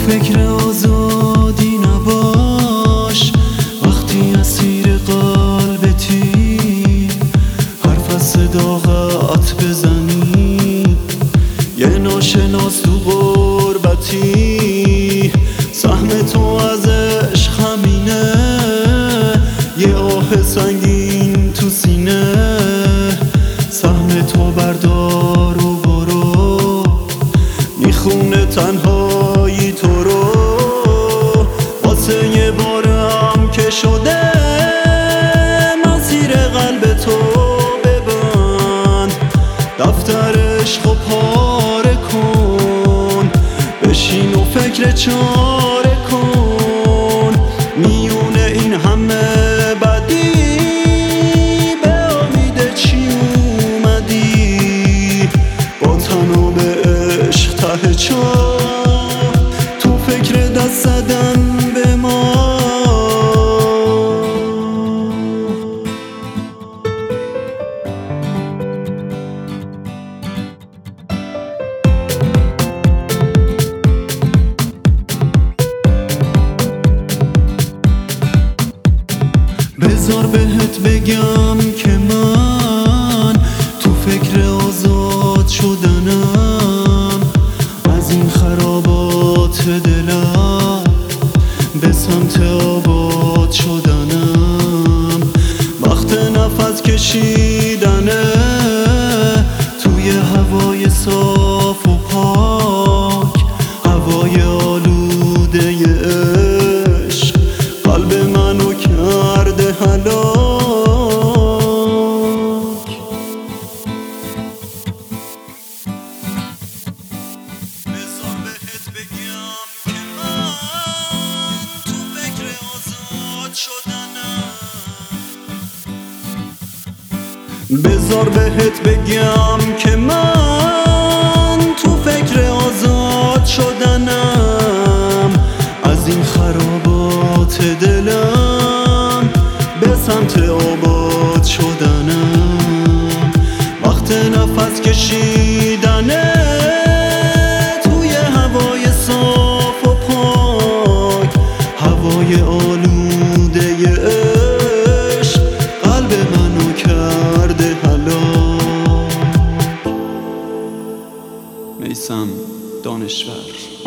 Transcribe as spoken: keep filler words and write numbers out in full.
فکر آزادی نباش وقتی اسیر قلبتی، حرف از صداقت بزنی یه ناشناس تو غربتی. سهم تو از عشق همینه، یه آه سنگین تو سینه. سهم تو بردار و برو، میخونه تنهایی تو رو. واسه یه بارم که شده مسیر قلب تو ببند، دفتر عشق و پاره کن، بشین و فکر چاره کن. میونه این همه بدی به امید چی اومدی؟ با تنها به عشق ته چاه، تو فکر دست زدن به ما. بذار بهت بگم که من تو فکر آزاد شدنم، از این خرابات دلم به سمت آباد شدنم. وقت نفس کشیدنه توی هوای صاف و پاک، هوای آلوده عشق قلب منو کرده هلاک. بذار بهت بگم که من تو فکر آزاد شدنم. بذار بهت بگم که من تو فکر آزاد شدنم، از این خرابات دلم به سمت آباد شدنم. وقت نفس کشیدنه توی هوای صاف و پاک، هوای آلوده عشق قلب منو کرده هلاک. میثم دانشور.